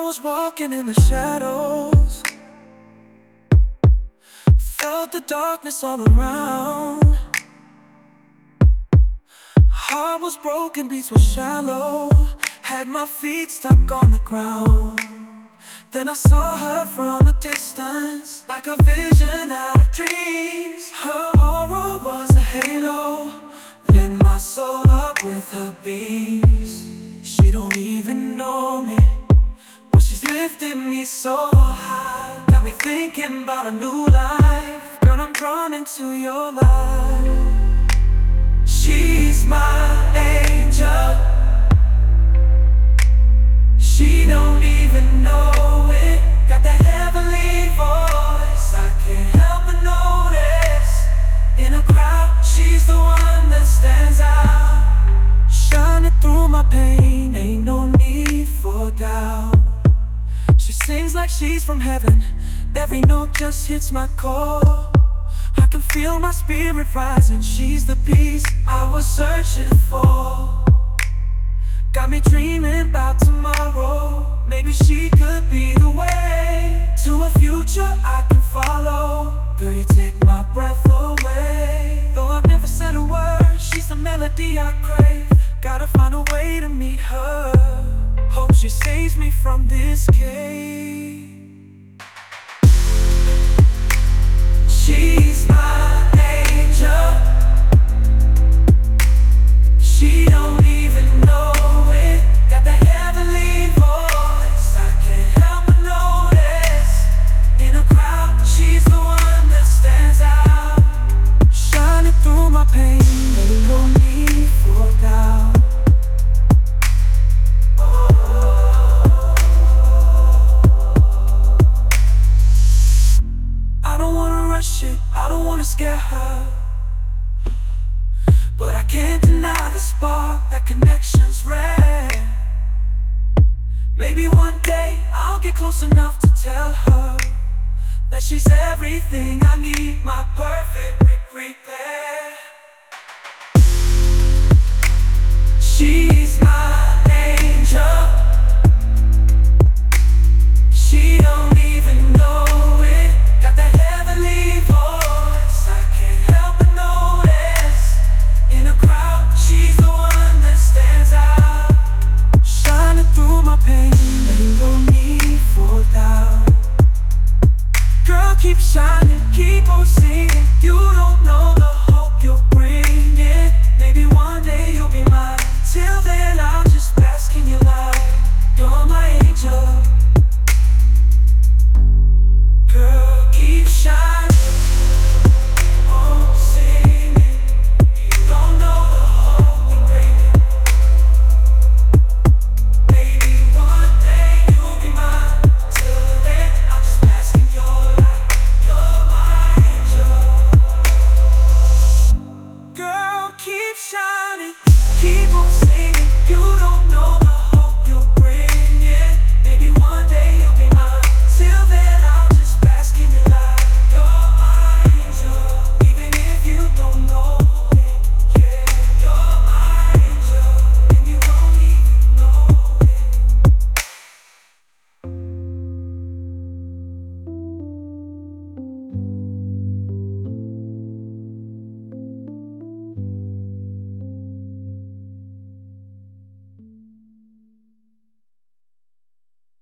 was walking in the shadows, felt the darkness all around. Heart was broken, beats were shallow, had my feet stuck on the ground. Then I saw her from a distance, like a vision out of dreams. Her aura was a halo, lit my soul up with her beams. She don't even know me, but she's lifting me so high, got me thinking about a new life. Girl, I'm drawn into your light. She's my angel, she don't even know it. Got that heavenly voice, I can't help but notice. In a crowd, she's the one that stands out, shining through my pain, ain't no need for doubt. She sings like she's from heaven, every note just hits my core. I can feel my spirit rising, she's the peace I was searching for. Got me dreaming about tomorrow, maybe she could be the way to a future I can follow. Girl, you take my breath away. Though I've never said a word, she's the melody I crave. Gotta find a way to meet her, hope she saves me from this cave. She's my angel, she don't even know it. Got that heavenly voice, I can't help but notice. In a crowd, she's the one that stands out, shining through my pain, ain't no need for doubt. I don't wanna rush it, I don't wanna scare her, but I can't deny the spark, that connection's rare. Maybe one day I'll get close enough to tell her that she's everything I need, my perfect repair.